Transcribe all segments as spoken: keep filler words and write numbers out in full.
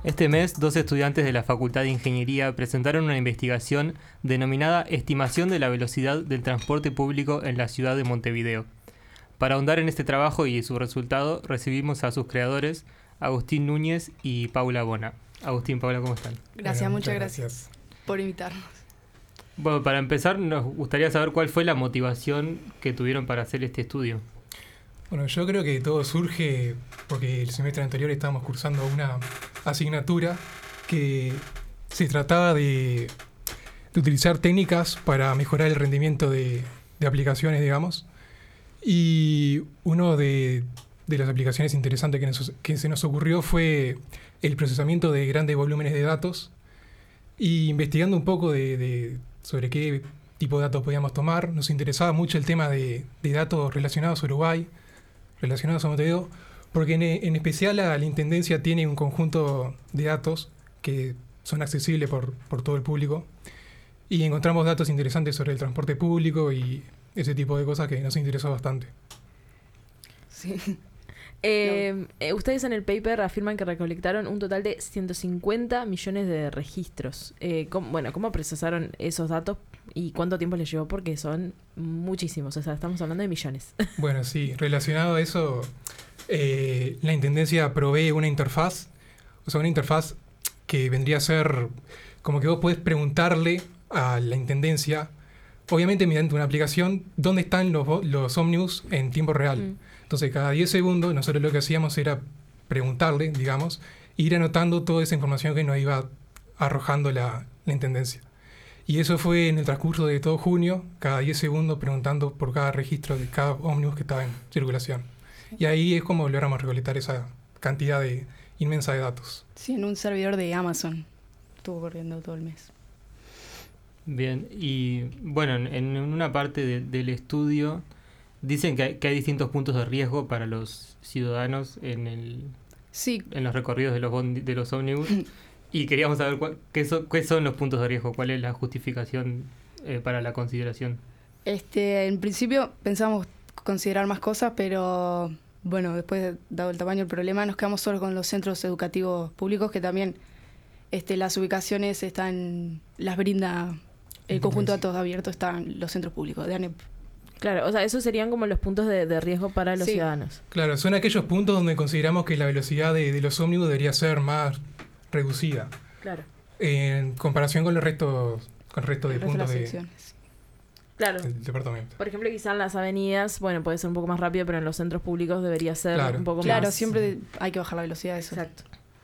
Este mes, dos estudiantes de la Facultad de Ingeniería presentaron una investigación denominada Estimación de la velocidad del transporte público en la ciudad de Montevideo. Para ahondar en este trabajo y su resultado, recibimos a sus creadores, Agustín Núñez y Paula Bona. Agustín, Paula, ¿cómo están? Gracias, Bueno, muchas muchas gracias, gracias por invitarnos. Bueno, para empezar, nos gustaría saber cuál fue la motivación que tuvieron para hacer este estudio. Bueno, yo creo que todo surge porque el semestre anterior estábamos cursando una asignatura que se trataba de, de utilizar técnicas para mejorar el rendimiento de, de aplicaciones, digamos. Y una de, de las aplicaciones interesantes que, nos, que se nos ocurrió fue el procesamiento de grandes volúmenes de datos. Y investigando un poco de, de, sobre qué tipo de datos podíamos tomar, nos interesaba mucho el tema de, de datos relacionados a Uruguay, relacionados a Montevideo, porque en, en especial la, la Intendencia tiene un conjunto de datos que son accesibles por, por todo el público y encontramos datos interesantes sobre el transporte público y ese tipo de cosas que nos interesó bastante. Sí. Eh, eh, ustedes en el paper afirman que recolectaron un total de ciento cincuenta millones de registros. Eh, ¿cómo, bueno, ¿cómo procesaron esos datos y cuánto tiempo les llevó? Porque son muchísimos, o sea, estamos hablando de millones. Bueno, sí, relacionado a eso, eh, la Intendencia provee una interfaz, o sea, una interfaz que vendría a ser como que vos podés preguntarle a la Intendencia, obviamente mediante una aplicación, dónde están los, los ómnibus en tiempo real. Mm. Entonces, cada diez segundos, nosotros lo que hacíamos era preguntarle, digamos, e ir anotando toda esa información que nos iba arrojando la, la Intendencia. Y eso fue en el transcurso de todo junio, cada diez segundos preguntando por cada registro de cada ómnibus que estaba en circulación. Y ahí es como logramos recolectar esa cantidad de, inmensa de datos. Sí, en un servidor de Amazon estuvo corriendo todo el mes. Bien, y bueno, en, en una parte de, del estudio dicen que hay, que hay distintos puntos de riesgo para los ciudadanos en el sí. en los recorridos de los bondi, de los ómnibus. Y queríamos saber cuál, qué, son, qué son los puntos de riesgo, cuál es la justificación eh, para la consideración. Este, en principio pensamos considerar más cosas, pero bueno, después, dado el tamaño del problema, nos quedamos solo con los centros educativos públicos, que también este, las ubicaciones están, las brinda el conjunto de datos abiertos, están los centros públicos de ANEP. Claro, o sea, esos serían como los puntos de, de riesgo para los sí. ciudadanos. Claro, son aquellos puntos donde consideramos que la velocidad de, de los ómnibus debería ser más reducida. Claro. En comparación con el resto, con el resto de el resto puntos de, de, claro. del departamento. Por ejemplo, quizá en las avenidas, bueno, puede ser un poco más rápido, pero en los centros públicos debería ser claro. un poco claro, más... Claro, siempre hay que bajar la velocidad de eso. Exacto.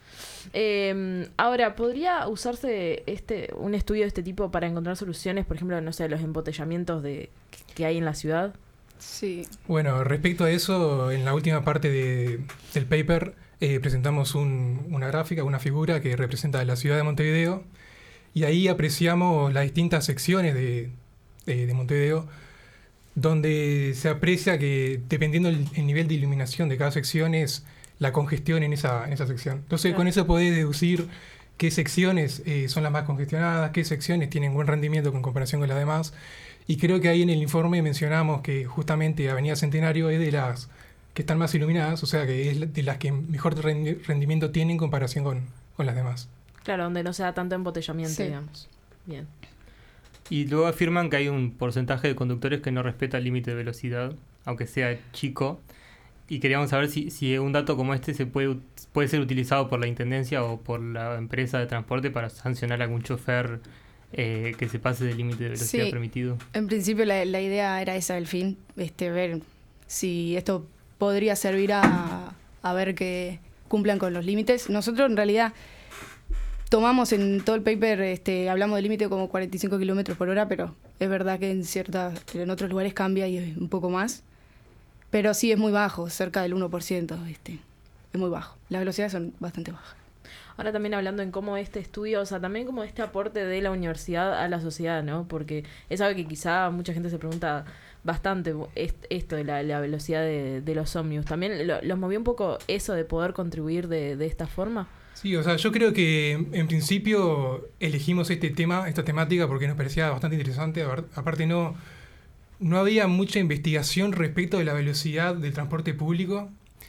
Eh, ahora, ¿podría usarse este un estudio de este tipo para encontrar soluciones, por ejemplo, no sé, los embotellamientos de que hay en la ciudad? Sí. Bueno, respecto a eso, en la última parte de, del paper eh, presentamos un, una gráfica, una figura que representa la ciudad de Montevideo y ahí apreciamos las distintas secciones de, de, de Montevideo donde se aprecia que dependiendo el, el nivel de iluminación de cada sección es la congestión en esa, en esa sección. Entonces claro. Con eso podés deducir qué secciones eh, son las más congestionadas, qué secciones tienen buen rendimiento con comparación con las demás. Y creo que ahí en el informe mencionamos que justamente Avenida Centenario es de las que están más iluminadas, o sea que es de las que mejor rendimiento tienen en comparación con, con las demás. Claro, donde no se da tanto embotellamiento, sí. digamos. Bien. Y luego afirman que hay un porcentaje de conductores que no respeta el límite de velocidad, aunque sea chico. Y queríamos saber si, si un dato como este se puede, puede ser utilizado por la Intendencia o por la empresa de transporte para sancionar a algún chofer eh, que se pase del límite de velocidad sí. permitido. En principio la, la idea era esa, el fin, este, ver si esto podría servir a, a ver que cumplan con los límites. Nosotros en realidad tomamos en todo el paper, este, hablamos del límite como cuarenta y cinco kilómetros por hora, pero es verdad que en ciertas, en otros lugares cambia y es un poco más. Pero sí es muy bajo, cerca del uno por ciento, ¿viste? Es muy bajo. Las velocidades son bastante bajas. Ahora también hablando en cómo este estudio, o sea, también como este aporte de la universidad a la sociedad, ¿no? Porque es algo que quizá mucha gente se pregunta bastante, esto de la, la velocidad de, de los ómnibus. ¿También lo, los movió un poco eso de poder contribuir de, de esta forma? Sí, o sea, yo creo que en principio elegimos este tema, esta temática, porque nos parecía bastante interesante. Aparte no... No había mucha investigación respecto de la velocidad del transporte público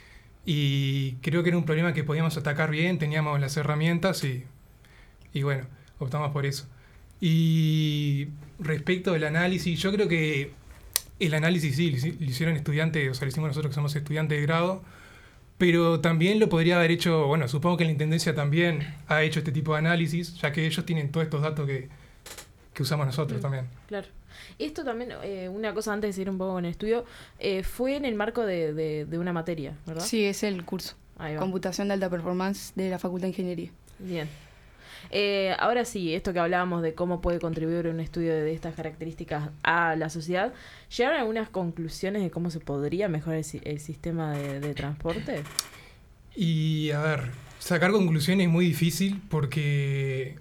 Y creo que era un problema que podíamos atacar bien, teníamos las herramientas y, y bueno, optamos por eso. Y respecto del análisis, yo creo que el análisis sí, lo hicieron estudiantes, o sea, lo hicimos nosotros que somos estudiantes de grado, pero también lo podría haber hecho, bueno, supongo que la Intendencia también ha hecho este tipo de análisis, ya que ellos tienen todos estos datos que, que usamos nosotros mm, también. Claro. Esto también, eh, una cosa antes de seguir un poco con el estudio, eh, fue en el marco de, de, de una materia, ¿verdad? Sí, es el curso. Computación de alta performance de la Facultad de Ingeniería. Bien. Eh, ahora sí, esto que hablábamos de cómo puede contribuir un estudio de estas características a la sociedad, ¿llegaron a algunas conclusiones de cómo se podría mejorar el, el sistema de, de transporte? Y a ver, sacar conclusiones es muy difícil porque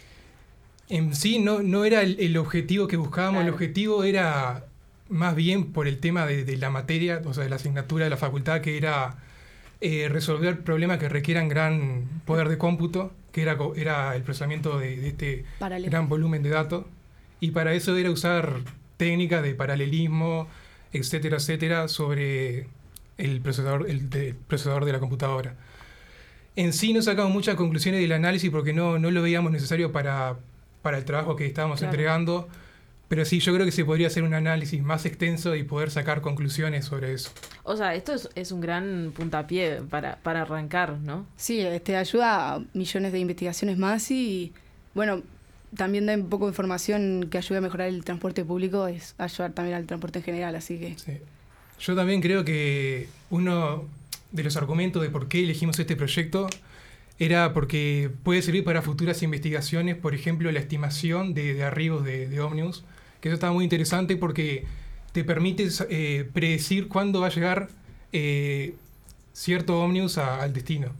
en sí no, no era el, el objetivo que buscábamos, claro. El objetivo era más bien por el tema de, de la materia, o sea, de la asignatura de la facultad, que era eh, resolver problemas que requieran gran poder de cómputo, que era, era el procesamiento de, de este Paralelo. gran volumen de datos, y para eso era usar técnicas de paralelismo, etcétera, etcétera, sobre el procesador, el, de, el procesador de la computadora. En sí no sacamos muchas conclusiones del análisis porque no, no lo veíamos necesario para, para el trabajo que estábamos claro. entregando, pero sí, yo creo que se podría hacer un análisis más extenso y poder sacar conclusiones sobre eso. O sea, esto es, es un gran puntapié para, para arrancar, ¿no? Sí, este, ayuda a millones de investigaciones más y, bueno, también da un poco de información que ayude a mejorar el transporte público, es ayudar también al transporte en general, así que... Sí. Yo también creo que uno de los argumentos de por qué elegimos este proyecto era porque puede servir para futuras investigaciones, por ejemplo, la estimación de, de arribos de, de ómnibus, que eso está muy interesante porque te permite eh, predecir cuándo va a llegar eh, cierto ómnibus a, al destino.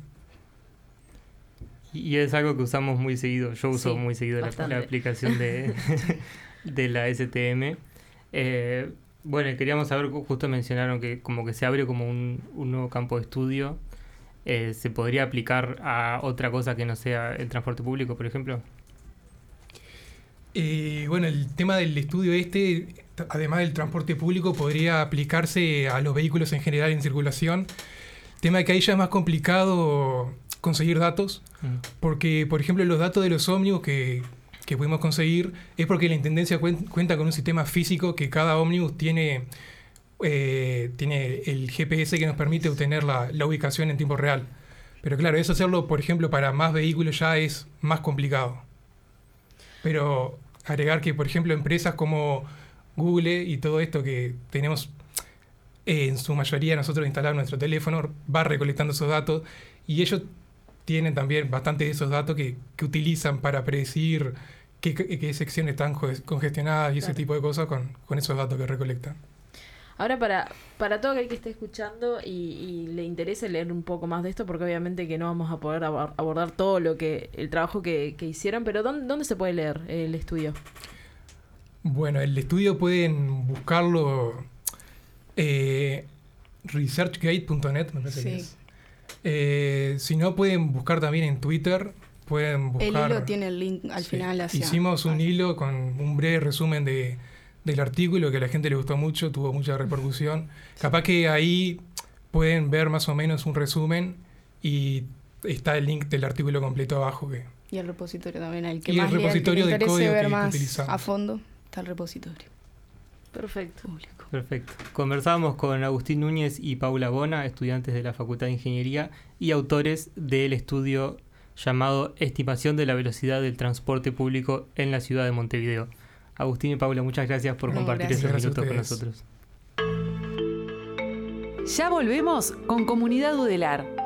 Y es algo que usamos muy seguido. Yo uso sí, muy seguido la, la aplicación de, de la S T M. Eh, bueno, queríamos saber, justo mencionaron que como que se abre como un, un nuevo campo de estudio. Eh, ¿Se podría aplicar a otra cosa que no sea el transporte público, por ejemplo? Eh, bueno, el tema del estudio este, además del transporte público, podría aplicarse a los vehículos en general en circulación. Tema que ahí ya es más complicado conseguir datos, mm. porque, por ejemplo, los datos de los ómnibus que, que pudimos conseguir es porque la Intendencia cuen- cuenta con un sistema físico que cada ómnibus tiene, eh, tiene el G P S que nos permite obtener la, la ubicación en tiempo real. Pero claro, eso hacerlo, por ejemplo, para más vehículos ya es más complicado. Pero agregar que, por ejemplo, empresas como Google y todo esto que tenemos eh, en su mayoría nosotros instalado en nuestro teléfono, va recolectando esos datos y ellos tienen también bastante de esos datos que, que utilizan para predecir qué, qué secciones están congestionadas y claro. ese tipo de cosas con, con esos datos que recolectan. Ahora, para, para todo aquel que esté escuchando y, y le interese leer un poco más de esto, porque obviamente que no vamos a poder abordar todo lo que el trabajo que, que hicieron, pero ¿dónde, ¿dónde se puede leer el estudio? Bueno, el estudio pueden buscarlo eh, researchgate punto net, me parece sí. que es. Eh, si no, pueden buscar también en Twitter. Pueden buscar, el hilo tiene el link al sí. final. Hacia, Hicimos un hacia. hilo con un breve resumen de... del artículo que a la gente le gustó mucho, tuvo mucha repercusión. Capaz que ahí pueden ver más o menos un resumen y está el link del artículo completo abajo. Que... Y el repositorio también, el que y más el repositorio le, de código ver que, más que utilizamos. A fondo está el repositorio. Perfecto. Público. Perfecto. Conversábamos con Agustín Núñez y Paula Bona, estudiantes de la Facultad de Ingeniería y autores del estudio llamado Estimación de la velocidad del transporte público en la ciudad de Montevideo. Agustín y Paula, muchas gracias por no, compartir gracias. estos minutos con nosotros. Ya volvemos con Comunidad Udelar.